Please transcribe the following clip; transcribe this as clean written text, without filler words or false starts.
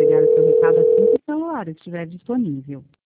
pegar o seu recado assim que o celular estiver disponível.